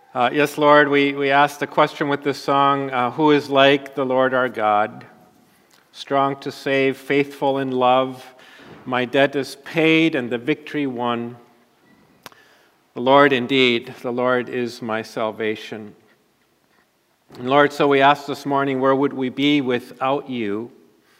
Yes, Lord, we ask the question with this song, who is like the Lord our God? Strong to save, faithful in love, my debt is paid and the victory won. The Lord indeed, the Lord is my salvation. And Lord, so we ask this morning, where would we be without you?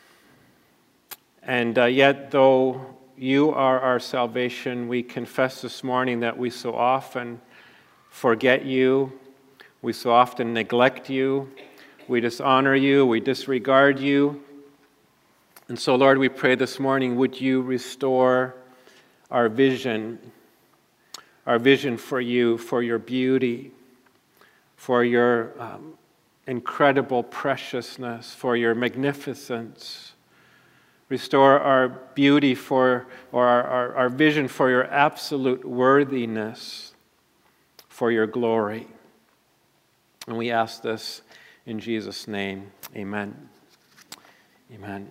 And yet, though you are our salvation, we confess this morning that we so often forget you, we so often neglect you, we dishonor you, we disregard you. And so, Lord, we pray this morning, would you restore our vision for you, for your beauty, for your incredible preciousness, for your magnificence. Restore our beauty or our vision for your absolute worthiness, for your glory. And we ask this in Jesus' name. Amen. Amen.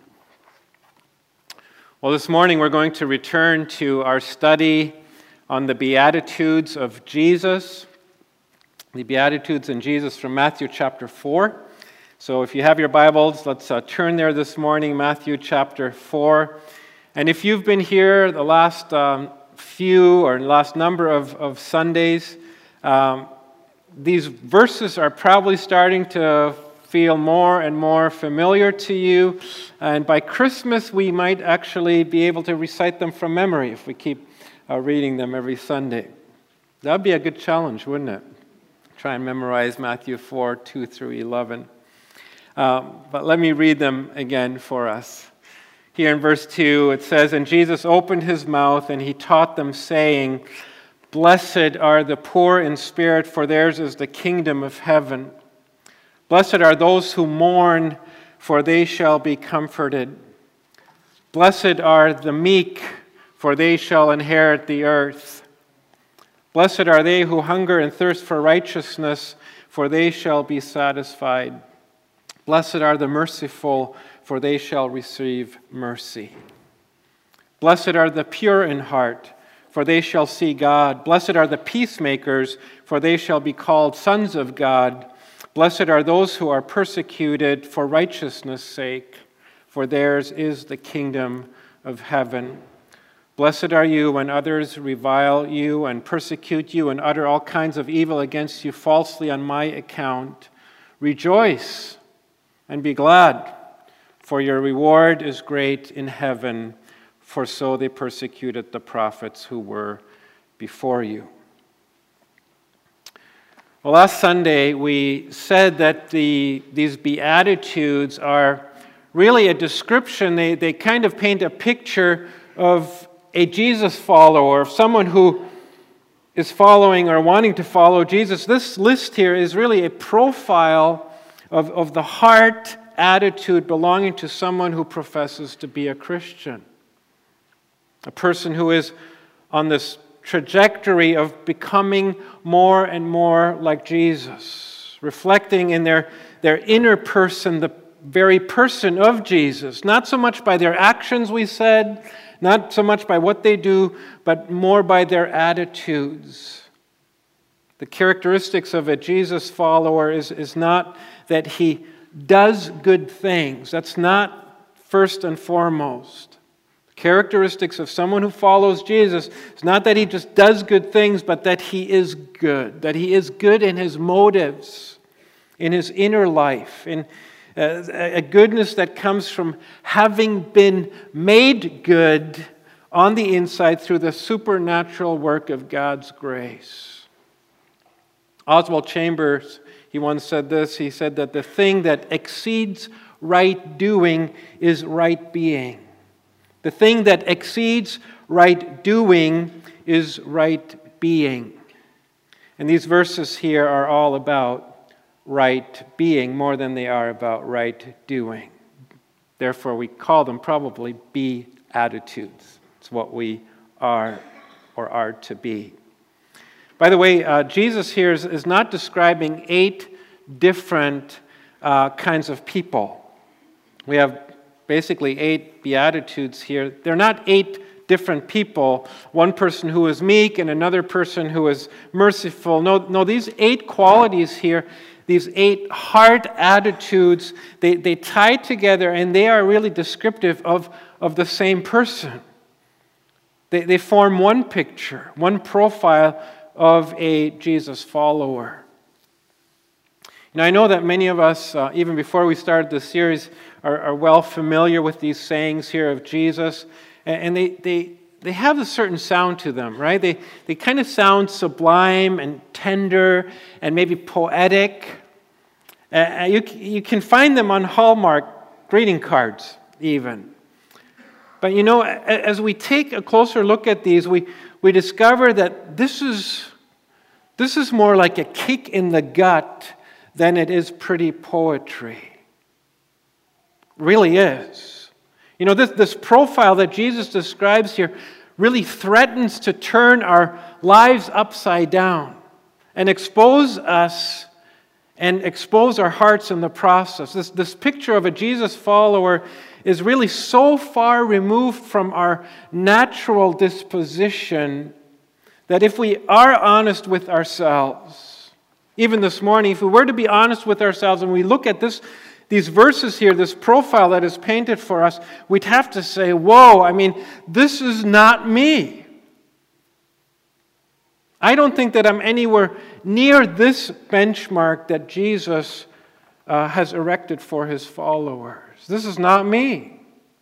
Well, this morning we're going to return to our study on the Beatitudes of Jesus. The Beatitudes in Jesus from Matthew chapter 4. So if you have your Bibles, let's turn there this morning, Matthew chapter 4. And if you've been here the last last number of Sundays, these verses are probably starting to feel more and more familiar to you. And by Christmas, we might actually be able to recite them from memory if we keep reading them every Sunday. That would be a good challenge, wouldn't it? Try and memorize Matthew 4, 2 through 11. But let me read them again for us. Here in verse 2, it says, "And Jesus opened his mouth, and he taught them, saying, 'Blessed are the poor in spirit, for theirs is the kingdom of heaven. Blessed are those who mourn, for they shall be comforted. Blessed are the meek, for they shall inherit the earth. Blessed are they who hunger and thirst for righteousness, for they shall be satisfied. Blessed are the merciful, for they shall receive mercy. Blessed are the pure in heart, for they shall see God. Blessed are the peacemakers, for they shall be called sons of God. Blessed are those who are persecuted for righteousness' sake, for theirs is the kingdom of heaven. Blessed are you when others revile you and persecute you and utter all kinds of evil against you falsely on my account. Rejoice and be glad, for your reward is great in heaven, for so they persecuted the prophets who were before you.'" Well, last Sunday we said that these Beatitudes are really a description. They kind of paint a picture of a Jesus follower, of someone who is following or wanting to follow Jesus. This list here is really a profile of the heart attitude belonging to someone who professes to be a Christian. A person who is on this trajectory of becoming more and more like Jesus, reflecting in their inner person the very person of Jesus, not so much by their actions, we said, not so much by what they do, but more by their attitudes. The characteristics of a Jesus follower is not that he does good things. That's not first and foremost. Characteristics of someone who follows Jesus is not that he just does good things, but that he is good in his motives, in his inner life, in a goodness that comes from having been made good on the inside through the supernatural work of God's grace. Oswald Chambers, he once said this. He said that the thing that exceeds right doing is right being. The thing that exceeds right doing is right being. And these verses here are all about right being more than they are about right doing. Therefore, we call them probably Beatitudes. It's what we are or are to be. By the way, Jesus here is not describing 8 different kinds of people. We have basically 8 Beatitudes here. They're not 8 different people. One person who is meek and another person who is merciful. No, these 8 qualities here, these 8 heart attitudes, they tie together and they are really descriptive of the same person. They form one picture, one profile of a Jesus follower. Now, I know that many of us, even before we started this series, are well familiar with these sayings here of Jesus, and they have a certain sound to them, right? They kind of sound sublime and tender and maybe poetic. You can find them on Hallmark greeting cards, even. But you know, as we take a closer look at these, we discover that this is more like a kick in the gut than it is pretty poetry. Really is. You know, this profile that Jesus describes here really threatens to turn our lives upside down and expose us and expose our hearts in the process. This picture of a Jesus follower is really so far removed from our natural disposition that if we are honest with ourselves, even this morning, if we were to be honest with ourselves and we look at these verses here, this profile that is painted for us, we'd have to say, whoa, I mean, this is not me. I don't think that I'm anywhere near this benchmark that Jesus has erected for his followers. This is not me.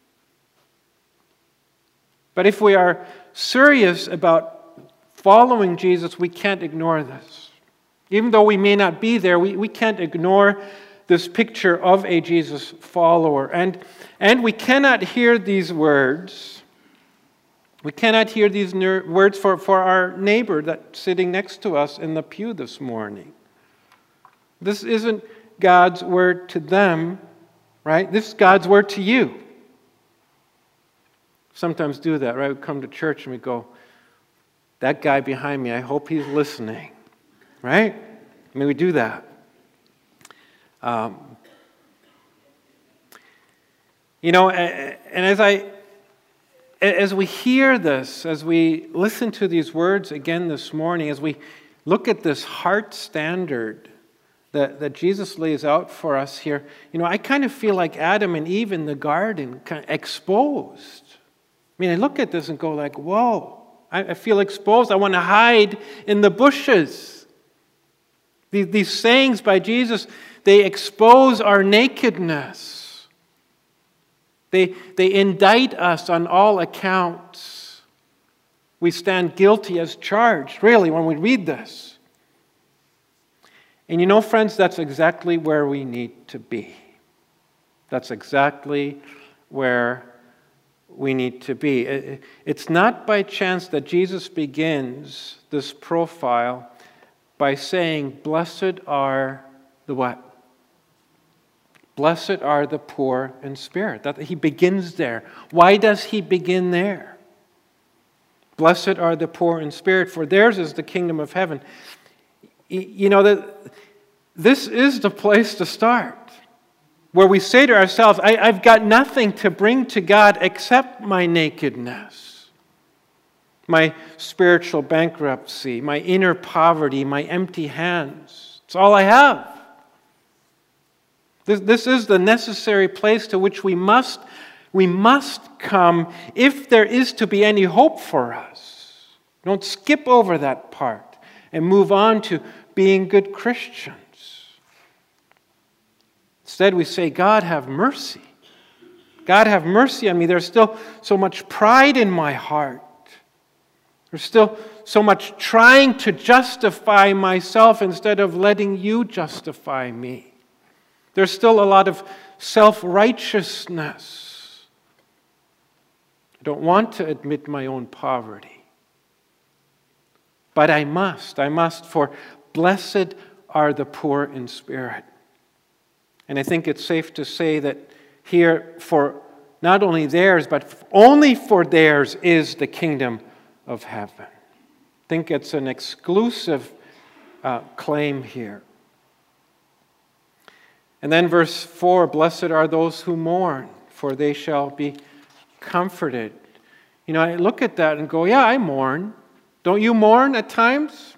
But if we are serious about following Jesus, we can't ignore this. Even though we may not be there, we can't ignore this picture of a Jesus follower. And we cannot hear these words. We cannot hear these words for our neighbor that's sitting next to us in the pew this morning. This isn't God's word to them, right? This is God's word to you. Sometimes do that, right? We come to church and we go, that guy behind me, I hope he's listening, right? I mean, we do that. You know, and as we hear this, as we listen to these words again this morning, as we look at this heart standard that Jesus lays out for us here, you know, I kind of feel like Adam and Eve in the garden, kind of exposed. I mean, I look at this and go like, whoa, I feel exposed. I want to hide in the bushes. These sayings by Jesus, they expose our nakedness. They indict us on all accounts. We stand guilty as charged, really, when we read this. And you know, friends, that's exactly where we need to be. That's exactly where we need to be. It's not by chance that Jesus begins this profile by saying, blessed are the what? Blessed are the poor in spirit. That he begins there. Why does he begin there? Blessed are the poor in spirit, for theirs is the kingdom of heaven. You know, this is the place to start, where we say to ourselves, I've got nothing to bring to God except my nakedness, my spiritual bankruptcy, my inner poverty, my empty hands. It's all I have. This is the necessary place to which we must come if there is to be any hope for us. Don't skip over that part and move on to being good Christians. Instead, we say, God, have mercy. God, have mercy on me. There's still so much pride in my heart. There's still so much trying to justify myself instead of letting you justify me. There's still a lot of self-righteousness. I don't want to admit my own poverty. But I must, for blessed are the poor in spirit. And I think it's safe to say that here, for not only theirs, but only for theirs is the kingdom of heaven. I think it's an exclusive claim here. And then verse 4, blessed are those who mourn, for they shall be comforted. I look at that and go, yeah, I mourn. Don't you mourn at times?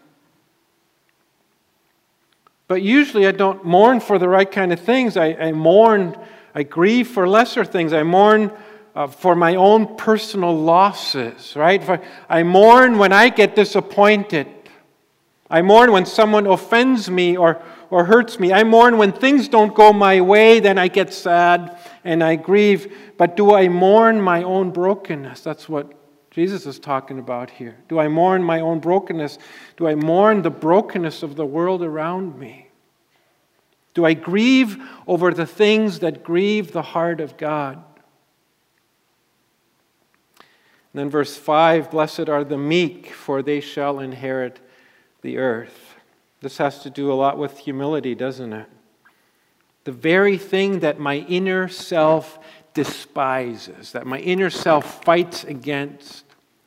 But usually I don't mourn for the right kind of things. I mourn, I grieve for lesser things. I mourn for my own personal losses, right? I mourn when I get disappointed. I mourn when someone offends me or hurts me. I mourn when things don't go my way, then I get sad and I grieve. But do I mourn my own brokenness? That's what Jesus is talking about here. Do I mourn my own brokenness? Do I mourn the brokenness of the world around me? Do I grieve over the things that grieve the heart of God? And then verse 5, blessed are the meek, for they shall inherit the earth. This has to do a lot with humility, doesn't it? The very thing that my inner self despises, that my inner self fights against.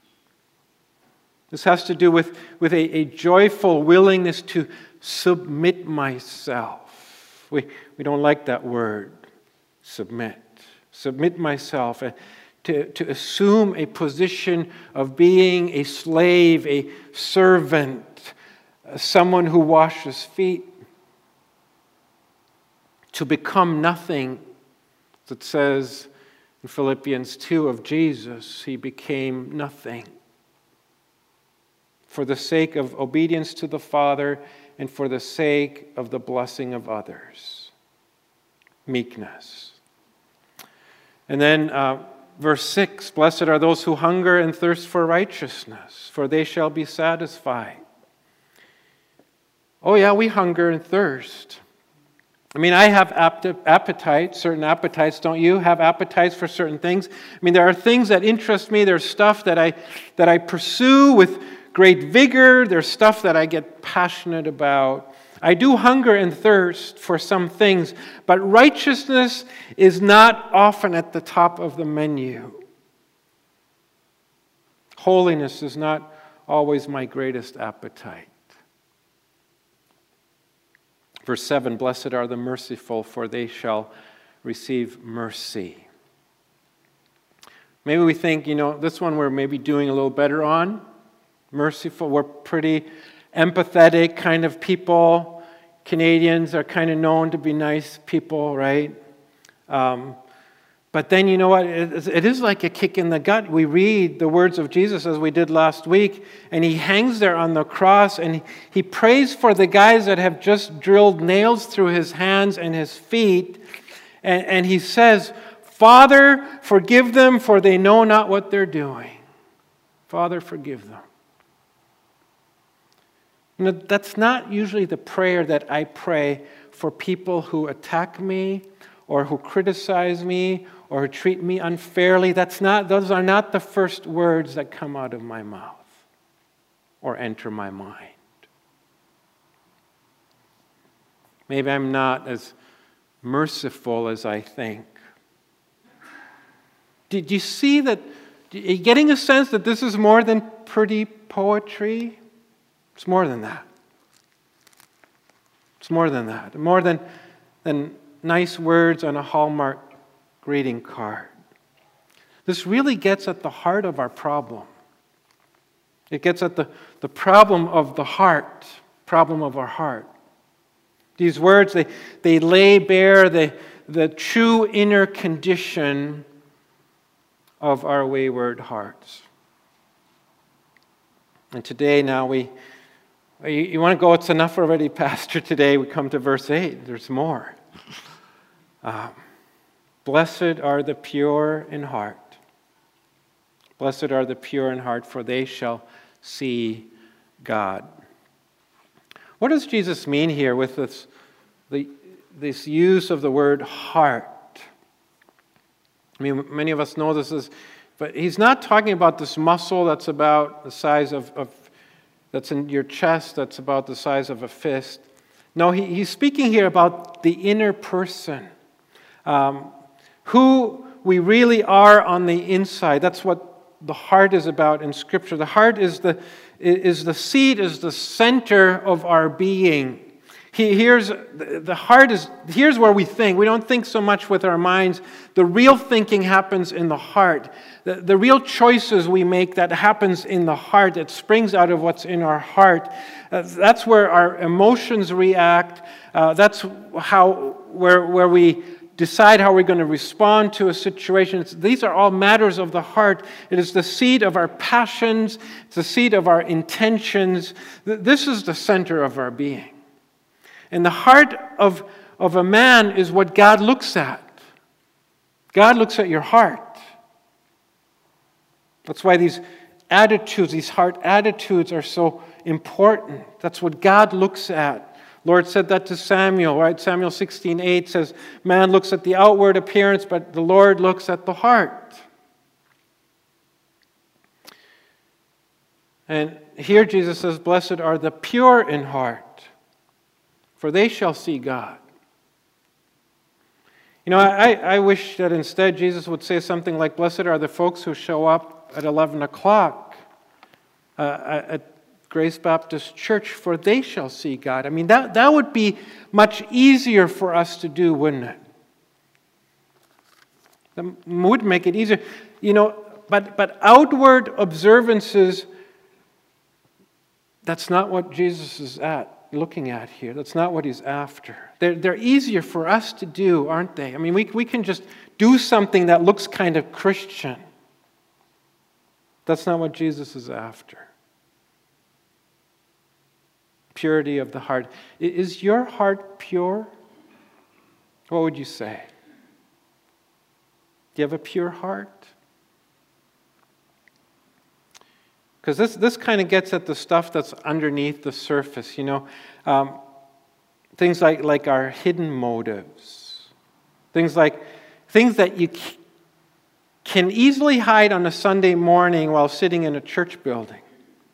This has to do with a joyful willingness to submit myself. We don't like that word, submit. Submit myself. To assume a position of being a slave, a servant, someone who washes feet, to become nothing. It says in Philippians 2 of Jesus, he became nothing. For the sake of obedience to the Father and for the sake of the blessing of others. Meekness. And then verse 6, blessed are those who hunger and thirst for righteousness, for they shall be satisfied. Oh yeah, we hunger and thirst. I mean, I have appetites, certain appetites, don't you? Have appetites for certain things? I mean, there are things that interest me. There's stuff that I pursue with great vigor. There's stuff that I get passionate about. I do hunger and thirst for some things, but righteousness is not often at the top of the menu. Holiness is not always my greatest appetite. Verse 7, blessed are the merciful, for they shall receive mercy. Maybe we think, this one we're maybe doing a little better on. Merciful, we're pretty empathetic kind of people. Canadians are kind of known to be nice people, right? But then you know what? It is like a kick in the gut. We read the words of Jesus as we did last week, and he hangs there on the cross, and he prays for the guys that have just drilled nails through his hands and his feet, and he says, Father, forgive them, for they know not what they're doing. Father, forgive them. That's not usually the prayer that I pray for people who attack me or who criticize me or who treat me unfairly. Those are not the first words that come out of my mouth or enter my mind. Maybe I'm not as merciful as I think. Did you see that? Are you getting a sense that this is more than pretty poetry? It's more than that. It's more than that. More than nice words on a Hallmark greeting card. This really gets at the heart of our problem. It gets at the problem of the heart, problem of our heart. These words, they lay bare the true inner condition of our wayward hearts. And today now you want to go, it's enough already, Pastor, today we come to verse 8. There's more. Blessed are the pure in heart. Blessed are the pure in heart, for they shall see God. What does Jesus mean here with this use of the word heart? I mean, many of us know but he's not talking about this muscle that's about the size of that's in your chest, that's about the size of a fist. No, he's speaking here about the inner person, who we really are on the inside. That's what the heart is about in Scripture. The heart is the seat, is the center of our being. Here's where we think. We don't think so much with our minds. The real thinking happens in the heart. The real choices we make, that happens in the heart. It springs out of what's in our heart. That's where our emotions react. That's where we decide how we're going to respond to a situation. These are all matters of the heart. It is the seat of our passions. It's the seat of our intentions. This is the center of our being. And the heart of a man is what God looks at. God looks at your heart. That's why these attitudes, these heart attitudes are so important. That's what God looks at. Lord said that to Samuel, right? Samuel 16:8 says, man looks at the outward appearance, but the Lord looks at the heart. And here Jesus says, blessed are the pure in heart, for they shall see God. You know, I wish that instead Jesus would say something like, blessed are the folks who show up at 11 o'clock at Grace Baptist Church, for they shall see God. I mean, that would be much easier for us to do, wouldn't it? That would make it easier. You know, but outward observances, that's not what Jesus is looking at here. That's not what he's after. They're easier for us to do, aren't they? I mean, we can just do something that looks kind of Christian. That's not what Jesus is after. Purity of the heart. Is your heart pure? What would you say? Do you have a pure heart? Because this kind of gets at the stuff that's underneath the surface, you know. Things like our hidden motives. Things that you can easily hide on a Sunday morning while sitting in a church building.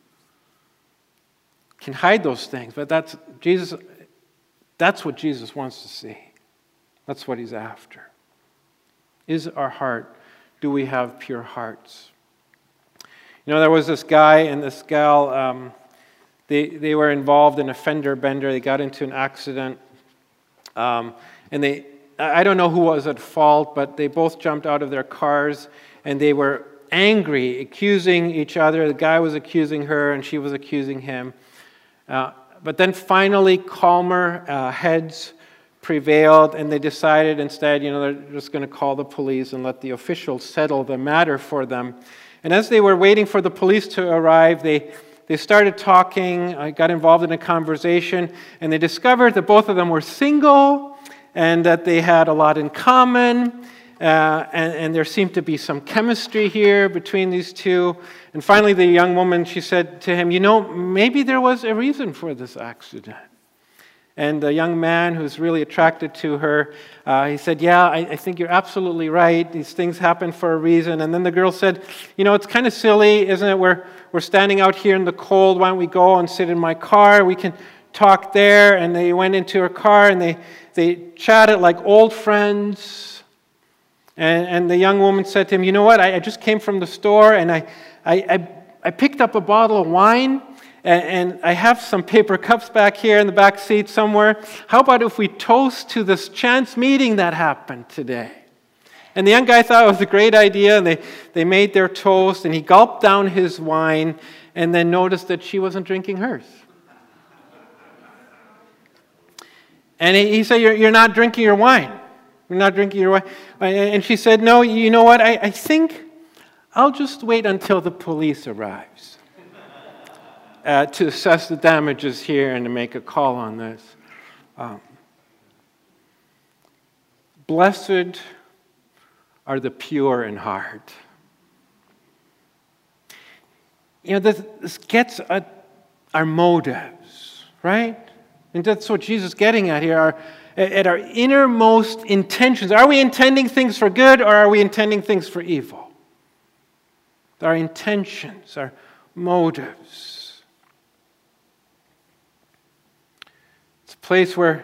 Can hide those things, but that's what Jesus wants to see. That's what he's after. Is our heart, do we have pure hearts? You know, there was this guy and this gal, they were involved in a fender bender. They got into an accident, and I don't know who was at fault, but they both jumped out of their cars, and they were angry, accusing each other. The guy was accusing her, and she was accusing him. But then finally, calmer heads prevailed, and they decided instead, you know, they're just going to call the police and let the officials settle the matter for them. And as they were waiting for the police to arrive, they started talking, got involved in a conversation, and they discovered that both of them were single and that they had a lot in common, and there seemed to be some chemistry here between these two. And finally, the young woman, she said to him, you know, maybe there was a reason for this accident. And the young man, who's really attracted to her, he said, yeah, I think you're absolutely right. These things happen for a reason. And then the girl said, you know, it's kind of silly, isn't it? We're standing out here in the cold. Why don't we go and sit in my car? We can talk there. And they went into her car, and they chatted like old friends. And the young woman said to him, you know what? I just came from the store, and I picked up a bottle of wine. And I have some paper cups back here in the back seat somewhere. How about if we toast to this chance meeting that happened today? And the young guy thought it was a great idea, and they made their toast, and he gulped down his wine and then noticed that she wasn't drinking hers. And he said, you're not drinking your wine. You're not drinking your wine. And she said, no, you know what? I think I'll just wait until the police arrives. To assess the damages here and to make a call on this. Blessed are the pure in heart. You know, this gets at our motives, right? And that's what Jesus is getting at here, at our innermost intentions. Are we intending things for good, or are we intending things for evil? Our intentions, our motives. Place where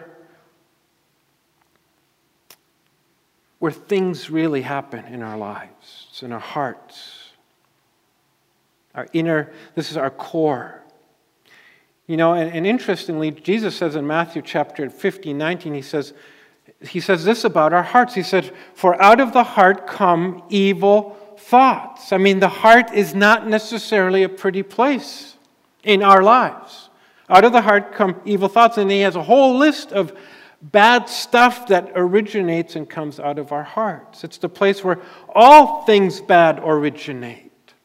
things really happen in our lives. It's in our hearts. This is our core. And interestingly, Jesus says in Matthew chapter 15:19, he says this about our hearts. He said, "For out of the heart come evil thoughts." I mean, the heart is not necessarily a pretty place in our lives. Out of the heart come evil thoughts, and he has a whole list of bad stuff that originates and comes out of our hearts. It's the place where all things bad originate.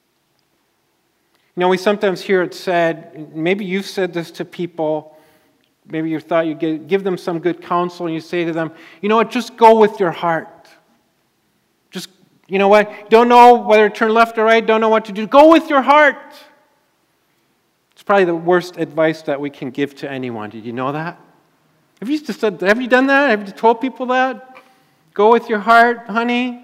We sometimes hear it said, maybe you've said this to people, maybe you thought you'd give them some good counsel, and you say to them, just go with your heart. Just, don't know whether to turn left or right, don't know what to do. Go with your heart. It's probably the worst advice that we can give to anyone. Did you know that? Have you done that? Have you told people that? Go with your heart, honey.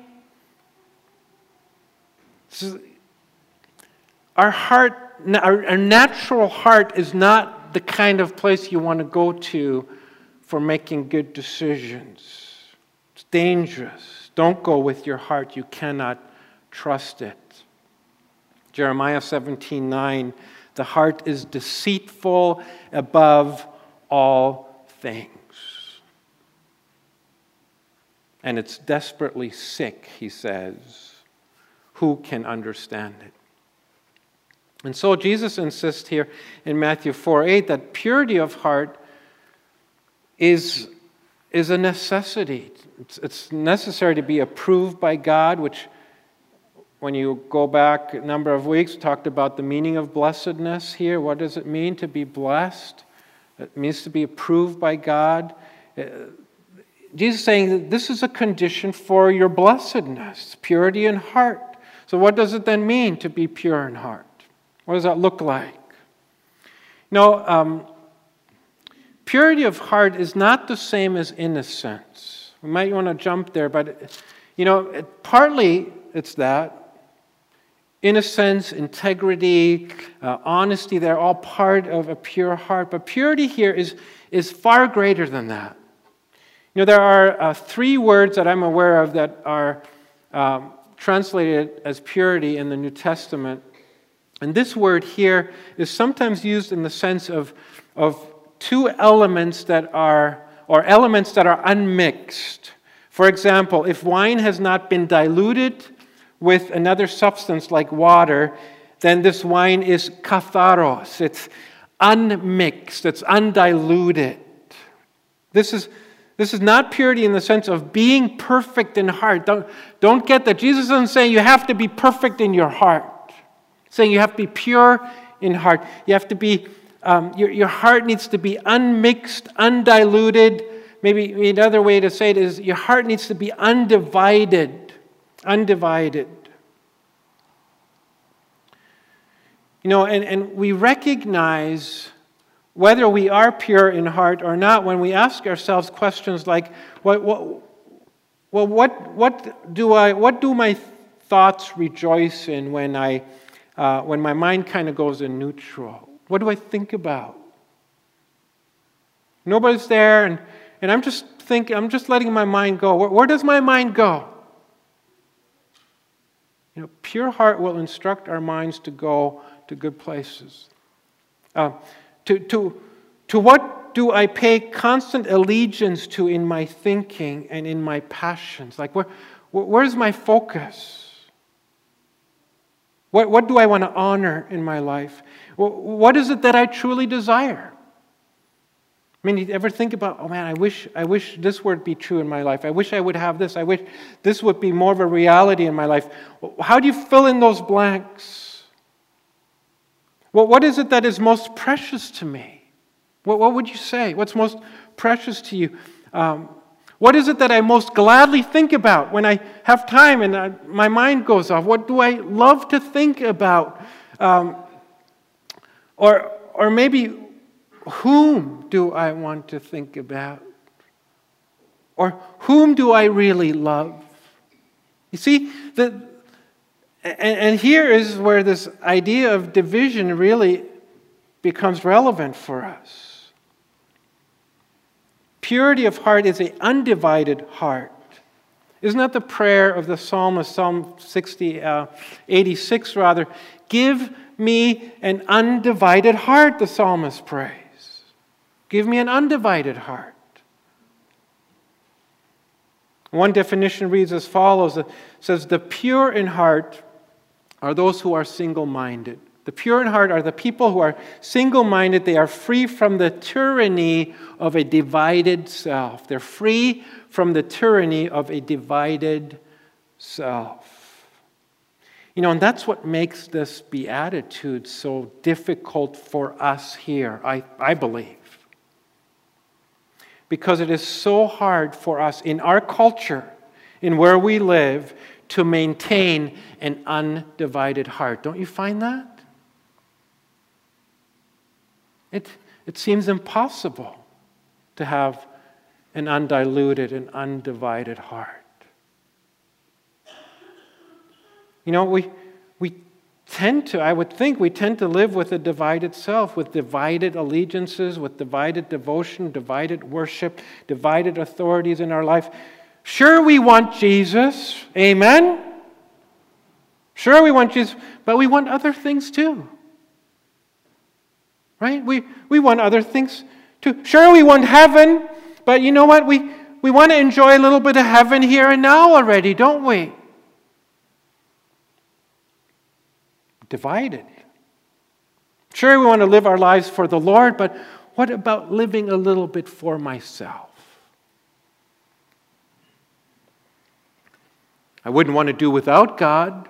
Our heart, our natural heart is not the kind of place you want to go to for making good decisions. It's dangerous. Don't go with your heart. You cannot trust it. Jeremiah 17:9, the heart is deceitful above all things. And it's desperately sick, he says. Who can understand it? And so Jesus insists here in Matthew 4:8 that purity of heart is a necessity. It's necessary to be approved by God, which, when you go back a number of weeks, we talked about the meaning of blessedness here. What does it mean to be blessed? It means to be approved by God. Jesus is saying that this is a condition for your blessedness, purity in heart. So what does it then mean to be pure in heart? What does that look like? Purity of heart is not the same as innocence. We might want to jump there, but partly it's that. Innocence, integrity, honesty, they're all part of a pure heart. But purity here is far greater than that. There are 3 words that I'm aware of that are translated as purity in the New Testament. And this word here is sometimes used in the sense of 2 elements that are unmixed. For example, if wine has not been diluted with another substance like water, then this wine is katharos. It's unmixed. It's undiluted. This is not purity in the sense of being perfect in heart. Don't get that. Jesus isn't saying you have to be perfect in your heart. He's saying you have to be pure in heart. You have to be, your heart needs to be unmixed, undiluted. Maybe another way to say it is your heart needs to be undivided. Undivided. And we recognize whether we are pure in heart or not when we ask ourselves questions like, what do my thoughts rejoice in when my mind kind of goes in neutral? What do I think about? Nobody's there, and I'm just thinking, I'm just letting my mind go. Where does my mind go? Pure heart will instruct our minds to go to good places. To what do I pay constant allegiance to in my thinking and in my passions? Like, where's my focus? What do I want to honor in my life? What is it that I truly desire? I mean, you ever think about, oh man, I wish this would be true in my life. I wish I would have this. I wish this would be more of a reality in my life. How do you fill in those blanks? Well, what is it that is most precious to me? What would you say? What's most precious to you? What is it that I most gladly think about when I have time and my mind goes off? What do I love to think about? Or maybe, whom do I want to think about? Or whom do I really love? You see, and here is where this idea of division really becomes relevant for us. Purity of heart is an undivided heart. Isn't that the prayer of the psalmist, Psalm 86 rather? Give me an undivided heart, the psalmist prays. Give me an undivided heart. One definition reads as follows. It says, the pure in heart are those who are single-minded. The pure in heart are the people who are single-minded. They are free from the tyranny of a divided self. They're free from the tyranny of a divided self. And that's what makes this beatitude so difficult for us here, I believe. Because it is so hard for us in our culture, in where we live, to maintain an undivided heart. Don't you find that? It seems impossible to have an undiluted and undivided heart. We tend to, I would think, we tend to live with a divided self, with divided allegiances, with divided devotion, divided worship, divided authorities in our life. Sure, we want Jesus. Amen? Sure, we want Jesus, but we want other things too. Right? We want other things too. Sure, we want heaven, but you know what? We want to enjoy a little bit of heaven here and now already, don't we? Divided. Sure, we want to live our lives for the Lord, but what about living a little bit for myself? I wouldn't want to do without God.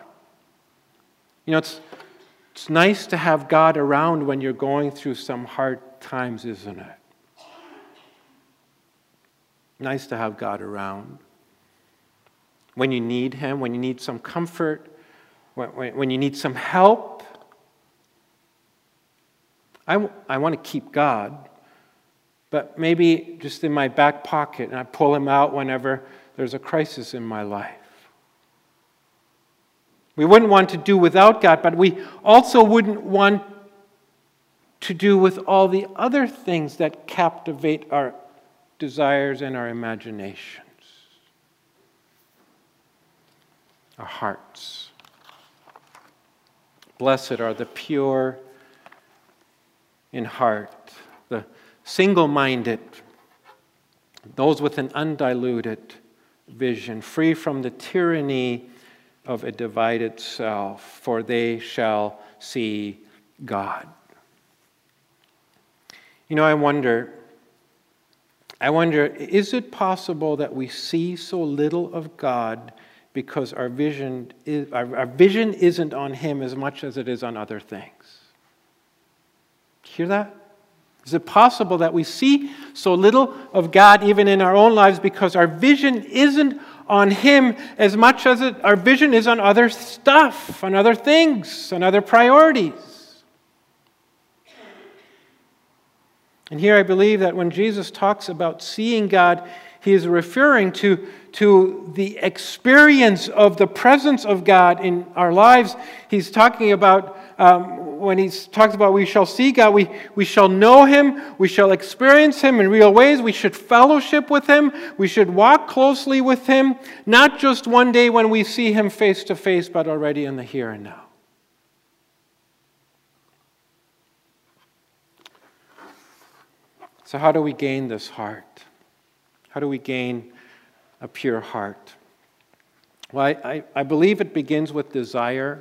It's nice to have God around when you're going through some hard times, isn't it? Nice to have God around. When you need Him, when you need some comfort, when you need some help. I want to keep God, but maybe just in my back pocket, and I pull Him out whenever there's a crisis in my life. We wouldn't want to do without God, but we also wouldn't want to do with all the other things that captivate our desires and our imaginations. Our hearts. Blessed are the pure in heart, the single-minded, those with an undiluted vision, free from the tyranny of a divided self, for they shall see God. I wonder, is it possible that we see so little of God because our vision isn't on Him as much as it is on other things? Hear that? Is it possible that we see so little of God even in our own lives because our vision isn't on Him as much as our vision is on other stuff, on other things, on other priorities? And here I believe that when Jesus talks about seeing God, He is referring to the experience of the presence of God in our lives. He's talking about, when He talks about we shall see God, we shall know Him, we shall experience Him in real ways, we should fellowship with Him, we should walk closely with Him, not just one day when we see Him face to face, but already in the here and now. So how do we gain this heart? How do we gain a pure heart? Well, I believe it begins with desire.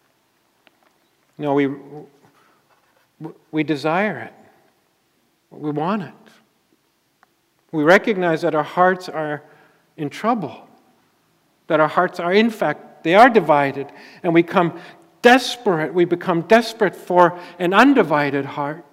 We desire it. We want it. We recognize that our hearts are in trouble. That our hearts are, in fact, they are divided. And we become desperate for an undivided heart.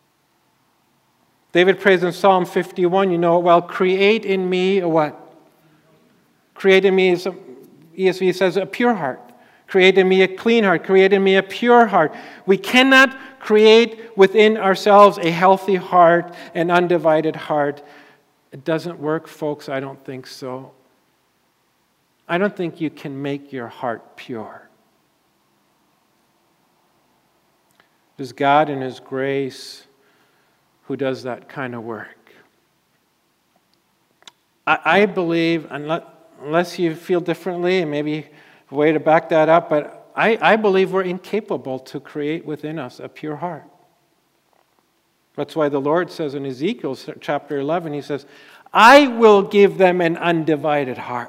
David prays in Psalm 51, you know it well, create in me a what? Create in me, ESV says, a pure heart. Create in me a clean heart. Create in me a pure heart. We cannot create within ourselves a healthy heart, an undivided heart. It doesn't work, folks. I don't think so. I don't think you can make your heart pure. It is God in His grace who does that kind of work. I believe, unless you feel differently, and maybe a way to back that up, but I believe we're incapable to create within us a pure heart. That's why the Lord says in Ezekiel chapter 11, he says, I will give them an undivided heart.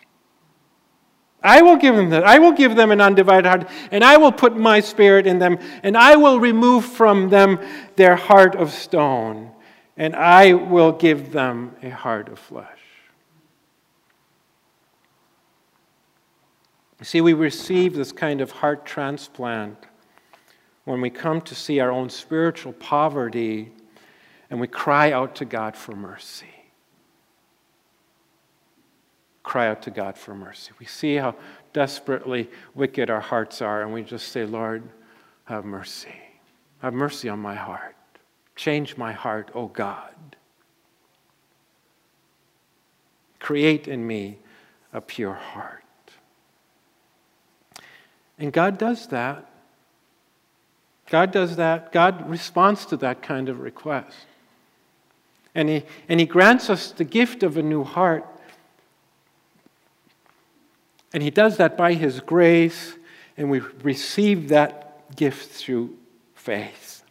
I will give them an undivided heart, and I will put my spirit in them, and I will remove from them their heart of stone, and I will give them a heart of flesh. You see, we receive this kind of heart transplant when we come to see our own spiritual poverty and we cry out to God for mercy. Cry out to God for mercy. We see how desperately wicked our hearts are, and we just say, Lord, have mercy. Have mercy on my heart. Change my heart, O God. Create in me a pure heart. And God does that. God does that. God responds to that kind of request. And He grants us the gift of a new heart. And He does that by His grace, and we receive that gift through faith.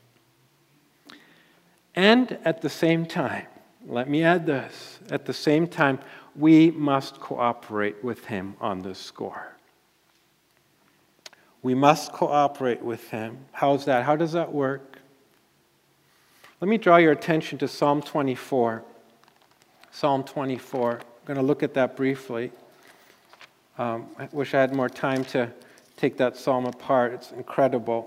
And at the same time, let me add this, at the same time, we must cooperate with Him on this score. We must cooperate with Him. How's that? How does that work? Let me draw your attention to Psalm 24. Psalm 24. I'm going to look at that briefly. I wish I had more time to take that psalm apart. It's incredible.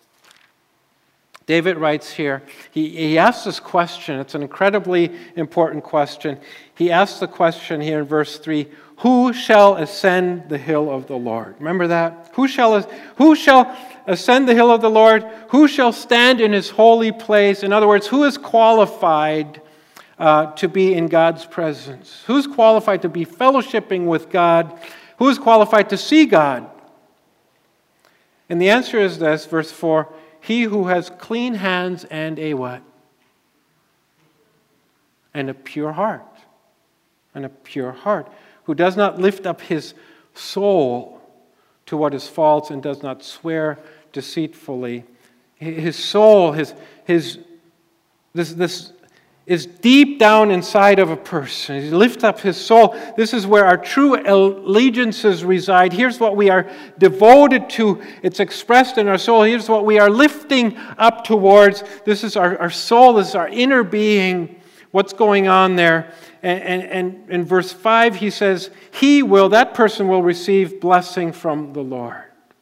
David writes here, he asks this question. It's an incredibly important question. He asks the question here in verse 3, who shall ascend the hill of the Lord? Remember that? Who shall ascend the hill of the Lord? Who shall stand in His holy place? In other words, who is qualified to be in God's presence? Who's qualified to be fellowshipping with God? Who is qualified to see God? And the answer is this, verse 4, he who has clean hands and a what? And a pure heart. And a pure heart. Who does not lift up his soul to what is false and does not swear deceitfully. His soul, this is deep down inside of a person. He lifts up his soul. This is where our true allegiances reside. Here's what we are devoted to. It's expressed in our soul. Here's what we are lifting up towards. This is our soul. This is our inner being. What's going on there? And in verse 5, he says, that person will receive blessing from the Lord.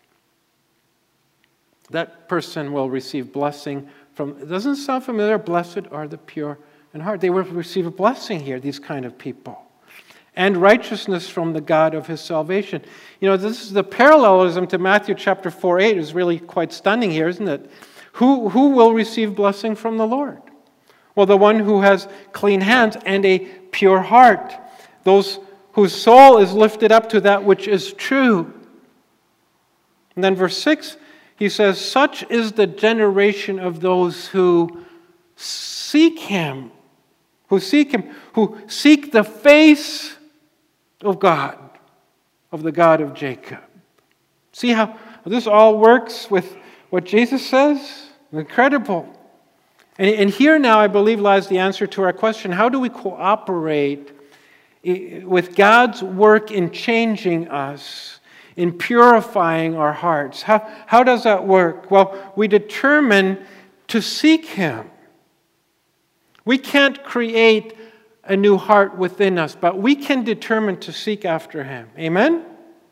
That person will receive blessing from, it doesn't sound familiar, blessed are the pure in heart. They will receive a blessing here, these kind of people. And righteousness from the God of his salvation. You know, this is the parallelism to Matthew chapter 4:8 is really quite stunning here, isn't it? Who will receive blessing from the Lord? Well, the one who has clean hands and a pure heart. Those whose soul is lifted up to that which is true. And then verse 6, he says, such is the generation of those who seek Him. Who seek the face of God, of the God of Jacob. See how this all works with what Jesus says? Incredible. And here now, I believe, lies the answer to our question, how do we cooperate with God's work in changing us, in purifying our hearts? How does that work? Well, we determine to seek Him. We can't create a new heart within us, but we can determine to seek after Him. Amen?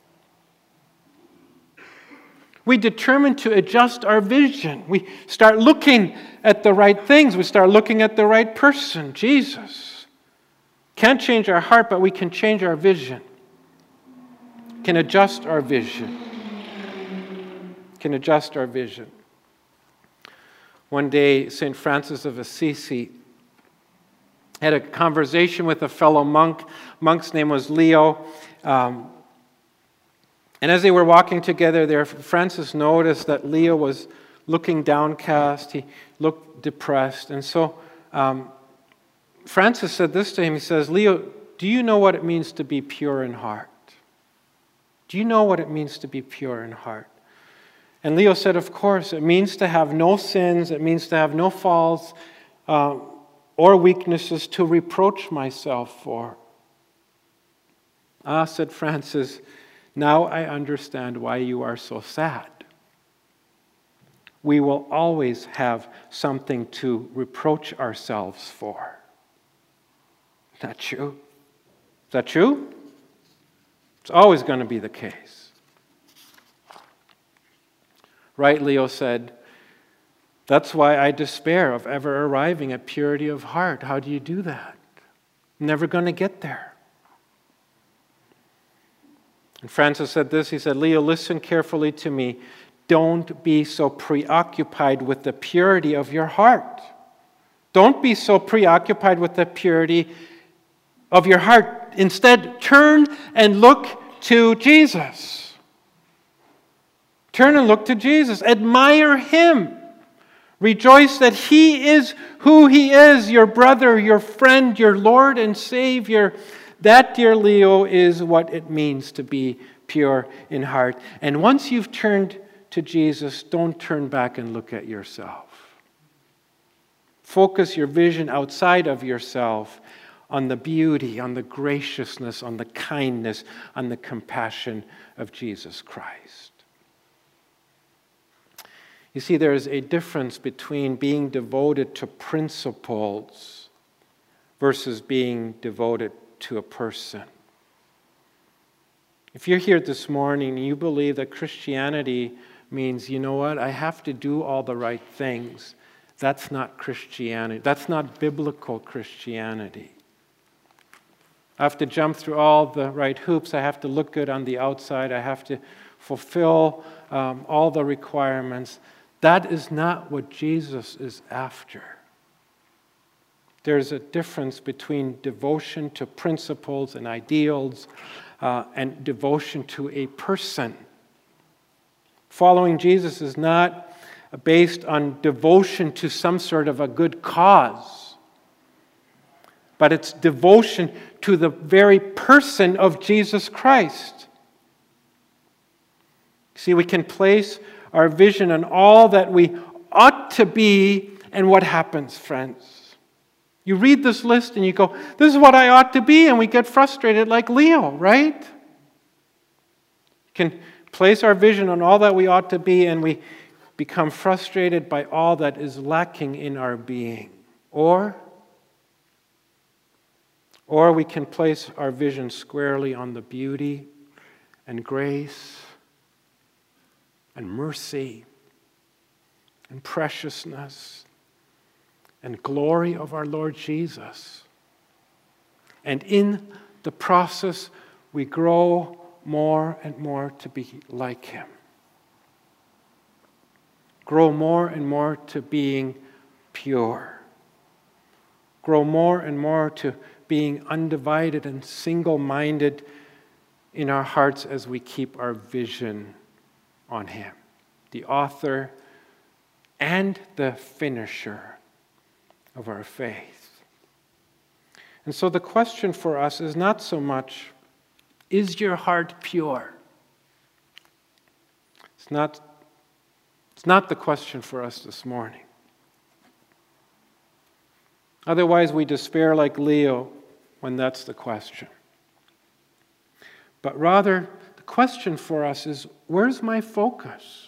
We determine to adjust our vision. We start looking at the right things. We start looking at the right person, Jesus. Can't change our heart, but we can change our vision. Can adjust our vision. Can adjust our vision. One day, St. Francis of Assisi had a conversation with a fellow monk. Monk's name was Leo. And as they were walking together there, Francis noticed that Leo was looking downcast. He looked depressed. And so Francis said this to him. He says, Leo, do you know what it means to be pure in heart? Do you know what it means to be pure in heart? And Leo said, of course, it means to have no sins, it means to have no faults or weaknesses to reproach myself for. Ah, said Francis, now I understand why you are so sad. We will always have something to reproach ourselves for. Is that true? Is that true? It's always going to be the case. Right, Leo said, that's why I despair of ever arriving at purity of heart. How do you do that? Never going to get there. And Francis said this, he said, Leo, listen carefully to me. Don't be so preoccupied with the purity of your heart. Don't be so preoccupied with the purity of your heart. Instead, turn and look to Jesus. Turn and look to Jesus. Admire Him. Rejoice that He is who He is, your brother, your friend, your Lord and Savior. That, dear Leo, is what it means to be pure in heart. And once you've turned to Jesus, don't turn back and look at yourself. Focus your vision outside of yourself on the beauty, on the graciousness, on the kindness, on the compassion of Jesus Christ. You see, there is a difference between being devoted to principles versus being devoted to a person. If you're here this morning and you believe that Christianity means, you know what, I have to do all the right things, that's not Christianity. That's not biblical Christianity. I have to jump through all the right hoops. I have to look good on the outside. I have to fulfill all the requirements. That is not what Jesus is after. There's a difference between devotion to principles and ideals and devotion to a person. Following Jesus is not based on devotion to some sort of a good cause, but it's devotion to the very person of Jesus Christ. See, we can place our vision on all that we ought to be, and what happens, friends? You read this list and you go, this is what I ought to be, and we get frustrated like Leo, right? We can place our vision on all that we ought to be, and we become frustrated by all that is lacking in our being. Or we can place our vision squarely on the beauty and grace and mercy and preciousness and glory of our Lord Jesus. And in the process, we grow more and more to be like Him. Grow more and more to being pure. Grow more and more to being undivided and single-minded in our hearts as we keep our vision on Him, the author and the finisher of our faith. And so the question for us is not so much, is your heart pure? It's not the question for us this morning. Otherwise, we despair like Leo when that's the question. But rather, the question for us is, where's my focus?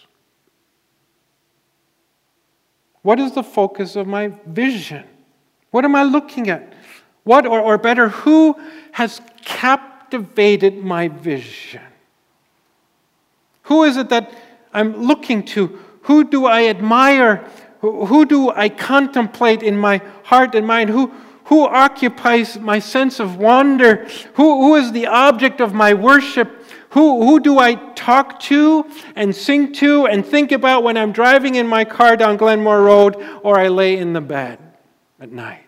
What is the focus of my vision? What am I looking at? What, or better, who has captivated my vision? Who is it that I'm looking to? Who do I admire? Who do I contemplate in my heart and mind? Who occupies my sense of wonder? Who is the object of my worship? Who do I talk to and sing to and think about when I'm driving in my car down Glenmore Road or I lay in the bed at night?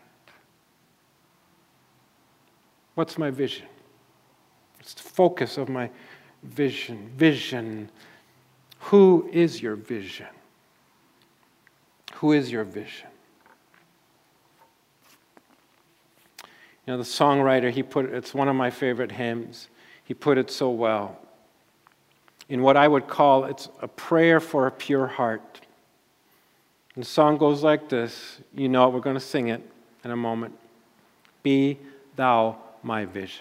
What's my vision? It's the focus of my vision. Vision. Who is your vision? Who is your vision? You know, the songwriter, it's one of my favorite hymns. He put it so well. in what I would call it's a prayer for a pure heart. And the song goes like this. You know it, we're going to sing it in a moment. Be thou my vision.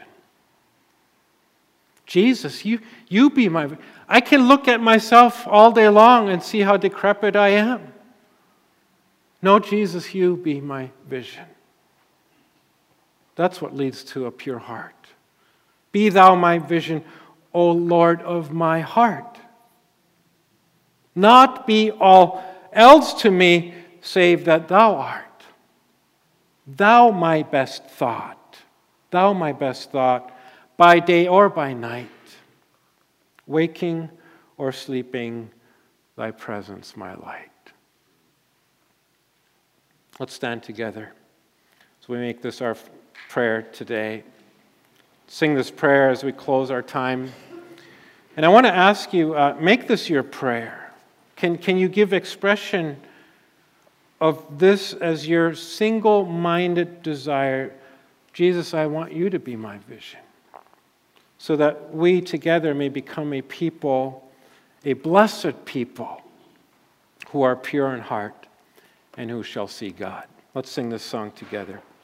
Jesus, you be my vision. I can look at myself all day long and see how decrepit I am. No, Jesus, you be my vision. That's what leads to a pure heart. Be thou my vision, O Lord of my heart. Not be all else to me, save that thou art. Thou my best thought. Thou my best thought, by day or by night. Waking or sleeping, thy presence my light. Let's stand together as we make this our prayer today. Sing this prayer as we close our time. And I want to ask you, make this your prayer. Can you give expression of this as your single-minded desire? Jesus, I want you to be my vision, so that we together may become a people, a blessed people, who are pure in heart and who shall see God. Let's sing this song together.